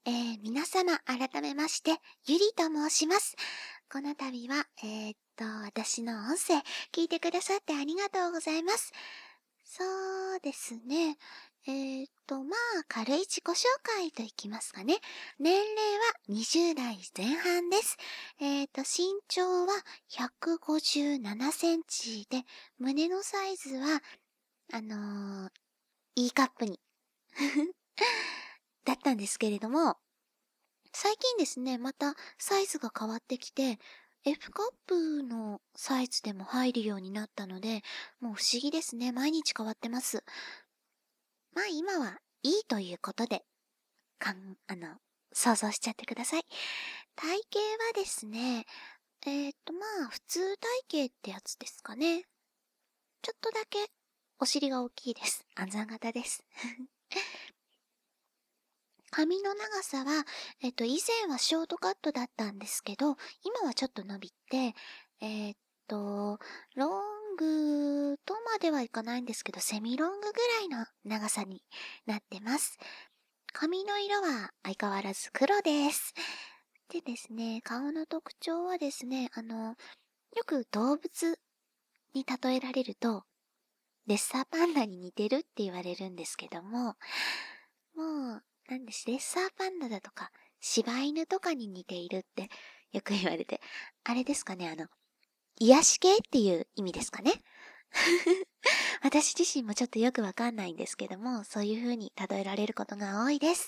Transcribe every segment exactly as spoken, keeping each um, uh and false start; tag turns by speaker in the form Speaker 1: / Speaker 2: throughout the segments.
Speaker 1: えー、皆様、改めまして、ゆりと申します。この度は、えーっと、私の音声、聞いてくださってありがとうございます。そうですね。えーっと、まあ、軽い自己紹介といきますかね。年齢はにじゅう代前半です。えーっと、身長はひゃくごじゅうななセンチで、胸のサイズは、あのー、E カップにだったんですけれども、最近ですね、またサイズが変わってきて、F カップのサイズでも入るようになったので、もう不思議ですね。毎日変わってます。まあ今はいいということで、かん、あの、想像しちゃってください。体型はですね、えっとまあ普通体型ってやつですかね。ちょっとだけお尻が大きいです。暗算型です。髪の長さは、えっと、以前はショートカットだったんですけど、今はちょっと伸びて、えっと、ロングとまではいかないんですけど、セミロングぐらいの長さになってます。髪の色は相変わらず黒です。でですね、顔の特徴はですね、あの、よく動物に例えられると、レッサーパンダに似てるって言われるんですけども、もう、なんです、レッサーパンダだとか、柴犬とかに似ているってよく言われて、あれですかね、あの、癒し系っていう意味ですかね。私自身もちょっとよくわかんないんですけども、そういう風に例えられることが多いです。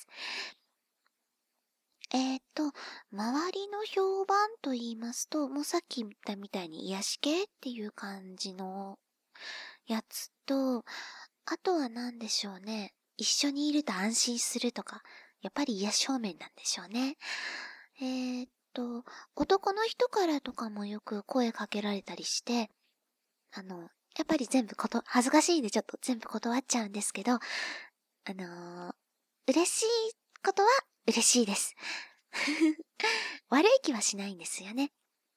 Speaker 1: えーと、周りの評判と言いますと、もうさっき言ったみたいに癒し系っていう感じのやつと、あとは何でしょうね。一緒にいると安心するとか、やっぱり癒し方面なんでしょうね。えーっと、男の人からとかもよく声かけられたりして、あの、やっぱり全部こと、恥ずかしいんでちょっと全部断っちゃうんですけど、あのー嬉しいことは嬉しいです。悪い気はしないんですよね。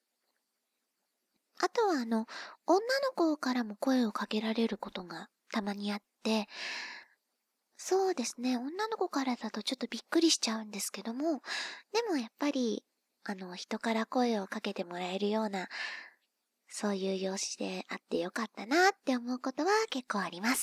Speaker 1: あとはあの、女の子からも声をかけられることがたまにあって、そうですね。女の子からだとちょっとびっくりしちゃうんですけども、でもやっぱり、あの、人から声をかけてもらえるような、そういう容姿であってよかったなって思うことは結構あります。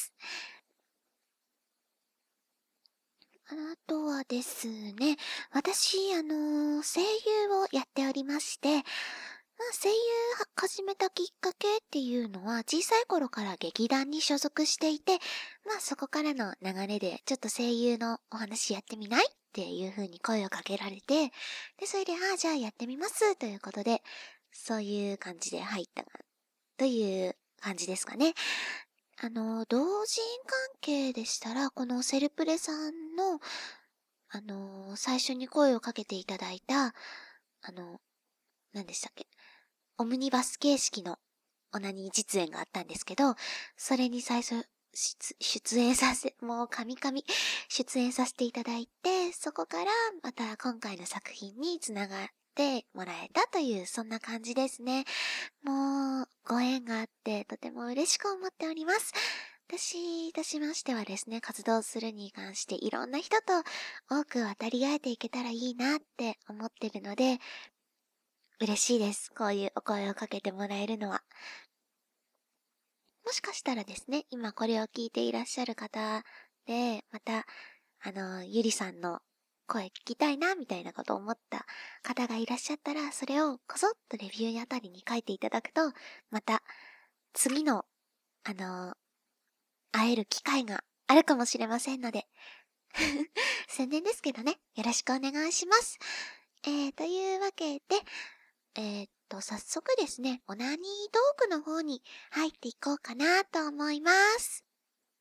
Speaker 1: あとはですね、私、あの、声優をやっておりまして、まあ、声優始めたきっかけっていうのは小さい頃から劇団に所属していて、まあそこからの流れでちょっと声優のお話やってみないっていう風に声をかけられて、で、それで、ああ、じゃあやってみますということで、そういう感じで入ったという感じですかね。あの、同人関係でしたら、このセルプレさんの、あの、最初に声をかけていただいた、あの、何でしたっけ、オムニバス形式のオナニー実演があったんですけど、それに最初、出出演させ、もう神々、出演させていただいて、そこからまた今回の作品につながってもらえたという、そんな感じですね。もう、ご縁があってとても嬉しく思っております。私としましてはですね、活動するに関していろんな人と多く渡り合えていけたらいいなって思ってるので、嬉しいです。こういうお声をかけてもらえるのは。もしかしたらですね、今これを聞いていらっしゃる方で、また、あの、ゆりさんの声聞きたいな、みたいなことを思った方がいらっしゃったら、それをこそっとレビューあたりに書いていただくと、また、次の、あの、会える機会があるかもしれませんので、宣伝ですけどね、よろしくお願いします。えー、というわけで、えーっと、早速ですね、オナニートークの方に入っていこうかなと思います。